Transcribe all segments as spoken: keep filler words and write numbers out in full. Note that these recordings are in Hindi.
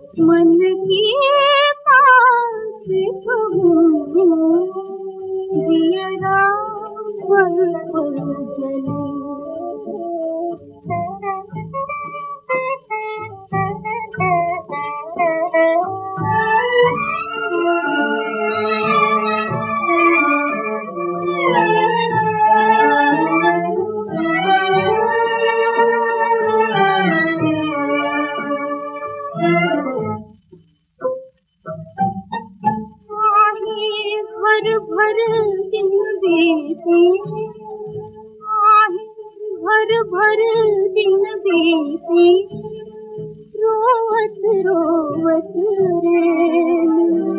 मन की बात कहूँ, जियरा पल पल जले। भर भर दिन बीती, भर भर दिन बीती, रोवत रोवत रैन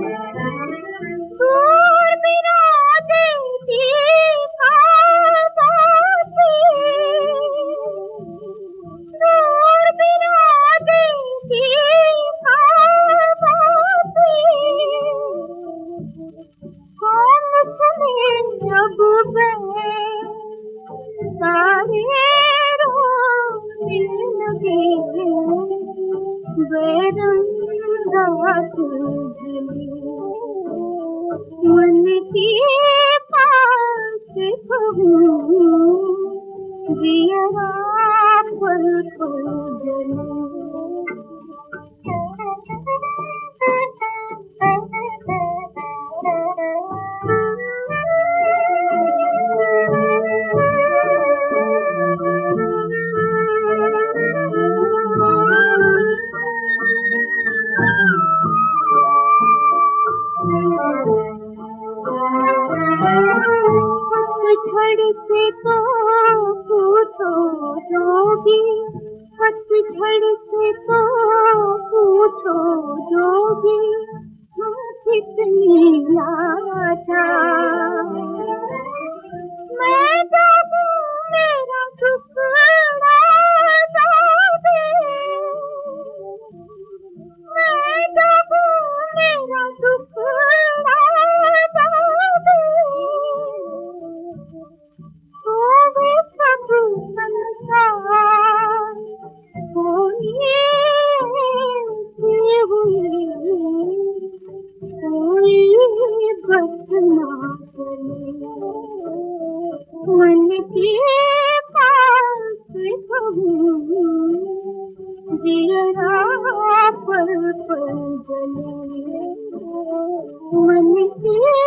दूर बिराते थी खाबों दूर बिराते थी अब सारे रोने लगे, बेरंग रात ढली। मन की बात कहूँ, जियरा पल पल जले। पतझड़ से तो पूछो जोगी, पतझड़ से तो पूछो जोगी, हम कितनी लाचार। मैं जागूं मेरा टुकड़ा जागे, मैं जागूं मेरा टुकड़ा जागे, होवे सब संसार कोई हुई, कोई बस ना चले। मन की बात कहूँ, जियरा पल पल जले। मन की